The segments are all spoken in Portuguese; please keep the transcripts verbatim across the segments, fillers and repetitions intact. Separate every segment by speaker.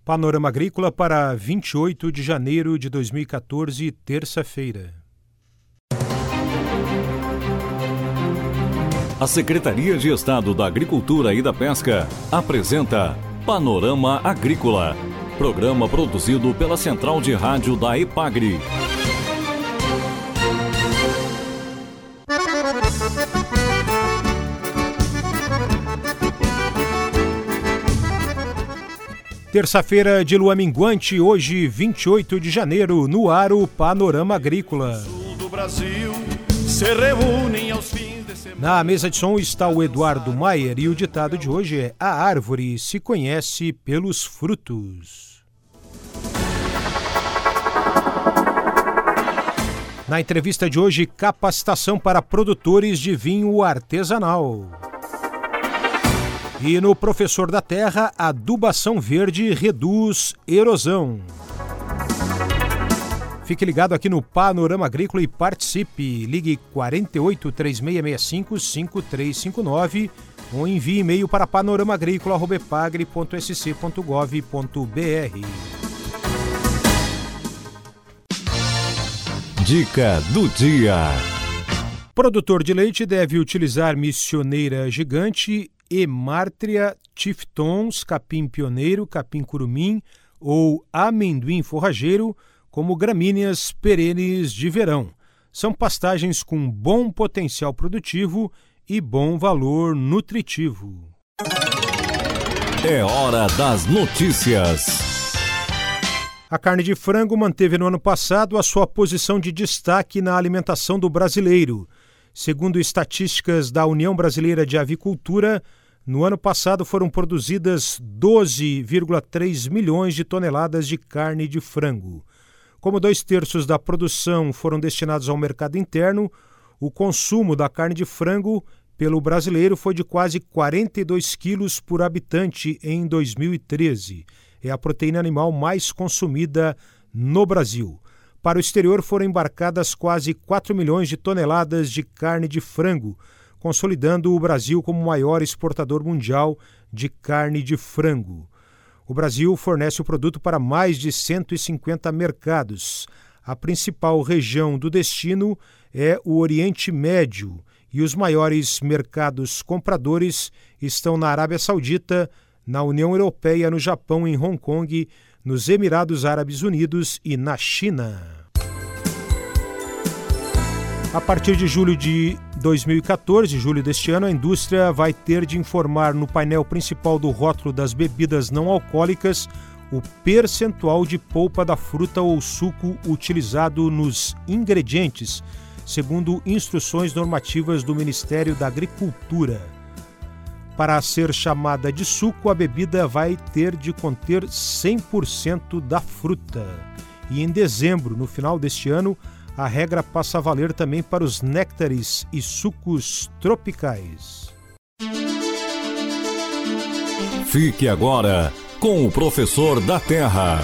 Speaker 1: Panorama Agrícola para vinte e oito de janeiro de dois mil e quatorze, terça-feira.
Speaker 2: A Secretaria de Estado da Agricultura e da Pesca apresenta Panorama Agrícola, programa produzido pela Central de Rádio da EPAGRE.
Speaker 1: Terça-feira de lua minguante, hoje vinte e oito de janeiro, no ar o Panorama Agrícola. Na mesa de som está o Eduardo Maier e o ditado de hoje é: a árvore se conhece pelos frutos. Na entrevista de hoje, capacitação para produtores de vinho artesanal. E no Professor da Terra, adubação verde reduz erosão. Fique ligado aqui no Panorama Agrícola e participe. Ligue quatro oito, três seis seis cinco, cinco três cinco nove ou envie e-mail para panorama agrícola arroba epagre ponto s c ponto gov ponto b r.
Speaker 2: Dica do dia.
Speaker 1: Produtor de leite deve utilizar missioneira gigante, Hemartria tifftons, capim pioneiro, capim curumim ou amendoim forrageiro como gramíneas perenes de verão. São pastagens com bom potencial produtivo e bom valor nutritivo.
Speaker 2: É hora das notícias.
Speaker 1: A carne de frango manteve no ano passado a sua posição de destaque na alimentação do brasileiro. Segundo estatísticas da União Brasileira de Avicultura, no ano passado foram produzidas doze vírgula três milhões de toneladas de carne de frango. Como dois terços da produção foram destinados ao mercado interno, o consumo da carne de frango pelo brasileiro foi de quase quarenta e dois quilos por habitante em dois mil e treze. É a proteína animal mais consumida no Brasil. Para o exterior foram embarcadas quase quatro milhões de toneladas de carne de frango, consolidando o Brasil como o maior exportador mundial de carne de frango. O Brasil fornece o produto para mais de cento e cinquenta mercados. A principal região do destino é o Oriente Médio e os maiores mercados compradores estão na Arábia Saudita, na União Europeia, no Japão, em Hong Kong, nos Emirados Árabes Unidos e na China. A partir de julho de dois mil e quatorze, julho deste ano, a indústria vai ter de informar no painel principal do rótulo das bebidas não alcoólicas o percentual de polpa da fruta ou suco utilizado nos ingredientes, segundo instruções normativas do Ministério da Agricultura. Para ser chamada de suco, a bebida vai ter de conter cem por cento da fruta. E em dezembro, no final deste ano, a regra passa a valer também para os néctares e sucos tropicais.
Speaker 2: Fique agora com o Professor da Terra.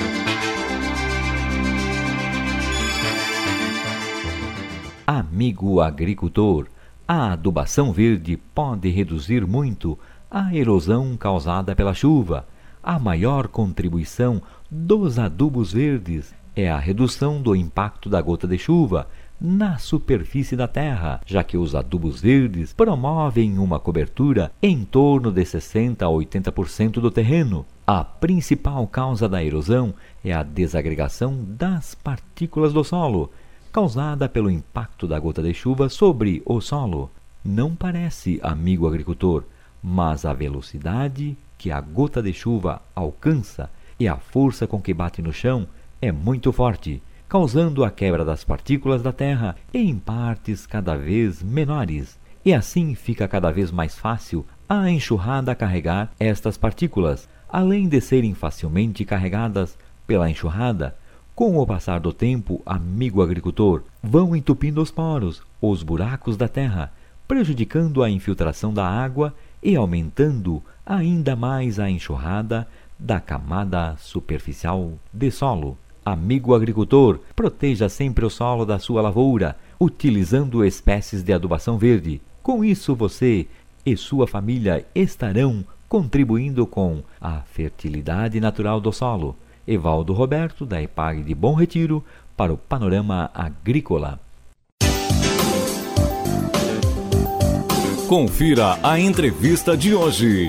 Speaker 3: Amigo agricultor, a adubação verde pode reduzir muito a erosão causada pela chuva. A maior contribuição dos adubos verdes é a redução do impacto da gota de chuva na superfície da terra, já que os adubos verdes promovem uma cobertura em torno de sessenta a oitenta por cento do terreno. A principal causa da erosão é a desagregação das partículas do solo, causada pelo impacto da gota de chuva sobre o solo. Não parece, amigo agricultor, mas a velocidade que a gota de chuva alcança e a força com que bate no chão é muito forte, causando a quebra das partículas da terra em partes cada vez menores. E assim fica cada vez mais fácil a enxurrada carregar estas partículas, além de serem facilmente carregadas pela enxurrada. Com o passar do tempo, amigo agricultor, vão entupindo os poros, os buracos da terra, prejudicando a infiltração da água e aumentando ainda mais a enxurrada da camada superficial de solo. Amigo agricultor, proteja sempre o solo da sua lavoura, utilizando espécies de adubação verde. Com isso, você e sua família estarão contribuindo com a fertilidade natural do solo. Evaldo Roberto, da EPAGRE de Bom Retiro, para o Panorama Agrícola.
Speaker 2: Confira a entrevista de hoje.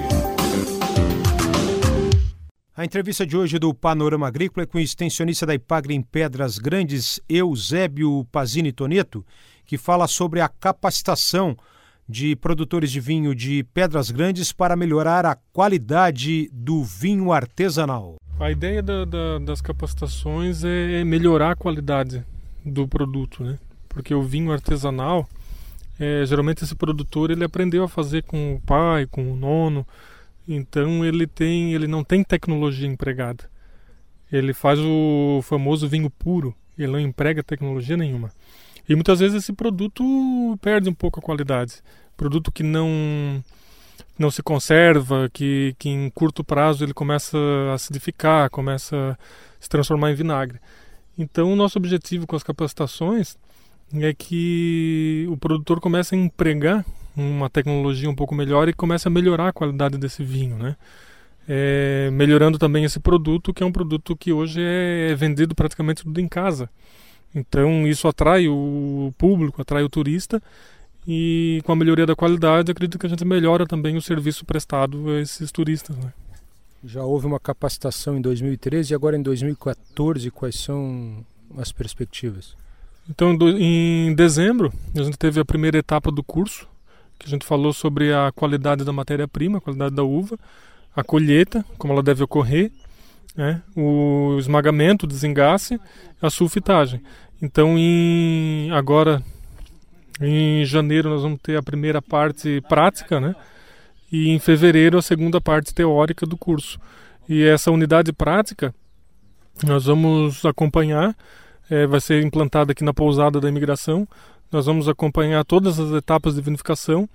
Speaker 1: A entrevista de hoje do Panorama Agrícola é com o extensionista da EPAGRE em Pedras Grandes, Eusébio Pazini Toneto, que fala sobre a capacitação de produtores de vinho de Pedras Grandes para melhorar a qualidade do vinho artesanal.
Speaker 4: A ideia da, da, das capacitações é melhorar a qualidade do produto, né? Porque o vinho artesanal, é, geralmente esse produtor ele aprendeu a fazer com o pai, com o nono, então ele, tem, ele não tem tecnologia empregada. Ele faz o famoso vinho puro, ele não emprega tecnologia nenhuma. E muitas vezes esse produto perde um pouco a qualidade. Produto que não... não se conserva, que, que em curto prazo ele começa a acidificar, começa a se transformar em vinagre. Então o nosso objetivo com as capacitações é que o produtor comece a empregar uma tecnologia um pouco melhor e comece a melhorar a qualidade desse vinho, né? É, melhorando também esse produto, que é um produto que hoje é vendido praticamente tudo em casa. Então isso atrai o público, atrai o turista. E com a melhoria da qualidade, acredito que a gente melhora também o serviço prestado a esses turistas, né?
Speaker 1: Já houve uma capacitação em dois mil e treze e agora em dois mil e quatorze, quais são as perspectivas?
Speaker 4: Então, em dezembro, a gente teve a primeira etapa do curso, que a gente falou sobre a qualidade da matéria-prima, a qualidade da uva, a colheita, como ela deve ocorrer, né? O esmagamento, o desengace, a sulfitagem. Então, em, agora... em janeiro nós vamos ter a primeira parte prática, né? E em fevereiro a segunda parte teórica do curso. E essa unidade prática nós vamos acompanhar, é, vai ser implantada aqui na pousada da imigração. Nós vamos acompanhar todas as etapas de vinificação,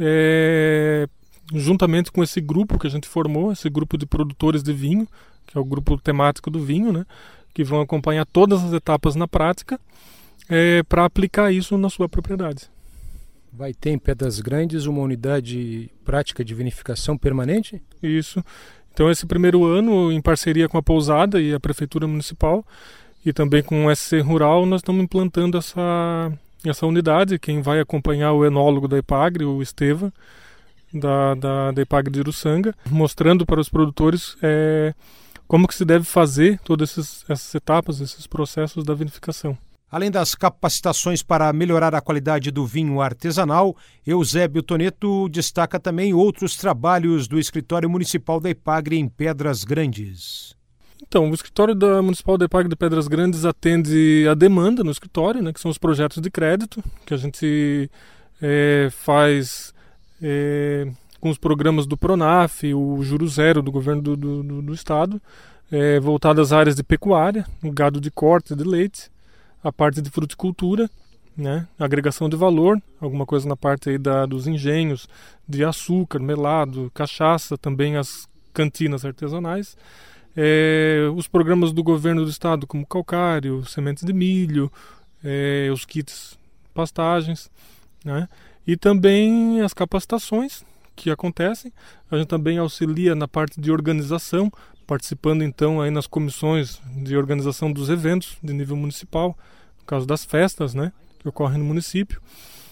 Speaker 4: é, juntamente com esse grupo que a gente formou, esse grupo de produtores de vinho, que é o grupo temático do vinho, né? Que vão acompanhar todas as etapas na prática, É, para aplicar isso na sua propriedade.
Speaker 1: Vai ter em Pedras Grandes uma unidade prática de vinificação permanente?
Speaker 4: Isso. Então esse primeiro ano, em parceria com a pousada e a prefeitura municipal e também com o S C Rural, nós estamos implantando essa, essa unidade. Quem vai acompanhar o enólogo da EPAGRE, o Estevam, da, da, da EPAGRE de Uruçanga, mostrando para os produtores é, como que se deve fazer todas essas, essas etapas, esses processos da vinificação.
Speaker 1: Além das capacitações para melhorar a qualidade do vinho artesanal, Eusébio Toneto destaca também outros trabalhos do Escritório Municipal da EPAGRE em Pedras Grandes.
Speaker 4: Então, o Escritório da Municipal da EPAGRE de Pedras Grandes atende a demanda no escritório, né, que são os projetos de crédito, que a gente é, faz é, com os programas do Pronaf, o Juro Zero do governo do, do, do Estado, é, voltado às áreas de pecuária, gado de corte, de leite, a parte de fruticultura, né, agregação de valor, alguma coisa na parte aí da, dos engenhos, de açúcar, melado, cachaça, também as cantinas artesanais, é, os programas do governo do estado, como calcário, sementes de milho, é, os kits pastagens, né, e também as capacitações que acontecem. A gente também auxilia na parte de organização, participando então aí nas comissões de organização dos eventos de nível municipal, no caso das festas, né, que ocorrem no município.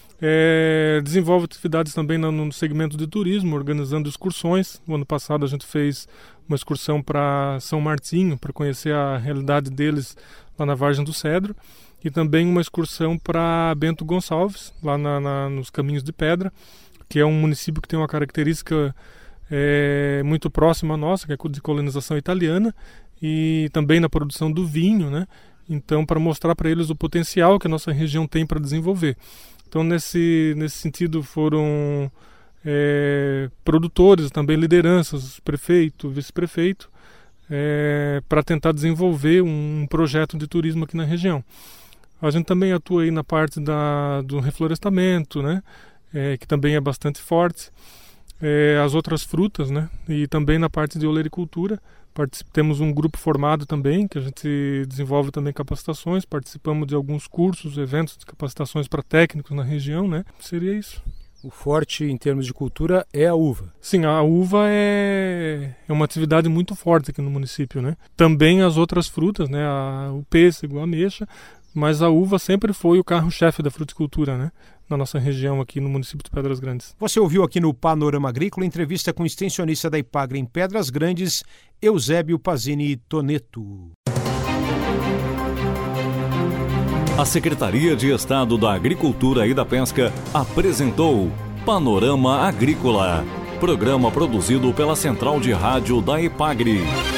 Speaker 4: É, desenvolve atividades também no, no segmento de turismo, organizando excursões. No ano passado a gente fez uma excursão para São Martinho, para conhecer a realidade deles lá na Vargem do Cedro, e também uma excursão para Bento Gonçalves, lá na, na, nos Caminhos de Pedra, que é um município que tem uma característica É, muito próxima à nossa, que é de colonização italiana, e também na produção do vinho, né? Então, para mostrar para eles o potencial que a nossa região tem para desenvolver. Então, nesse, nesse sentido, foram é, produtores, também lideranças, prefeito, vice-prefeito, é, para tentar desenvolver um projeto de turismo aqui na região. A gente também atua aí na parte da, do reflorestamento, né? É, que também é bastante forte. É, as outras frutas, né? E também na parte de olericultura. Temos um grupo formado também, que a gente desenvolve também capacitações, participamos de alguns cursos, eventos de capacitações para técnicos na região, né? Seria isso.
Speaker 1: O forte em termos de cultura é a uva.
Speaker 4: Sim, a uva é, é uma atividade muito forte aqui no município, né? Também as outras frutas, né? A, o pêssego, a ameixa, mas a uva sempre foi o carro-chefe da fruticultura, né? Na nossa região aqui no município de Pedras Grandes.
Speaker 1: Você ouviu aqui no Panorama Agrícola entrevista com o extensionista da Ipagre em Pedras Grandes, Eusébio Pazini Toneto.
Speaker 2: A Secretaria de Estado da Agricultura e da Pesca apresentou Panorama Agrícola, programa produzido pela Central de Rádio da Ipagre.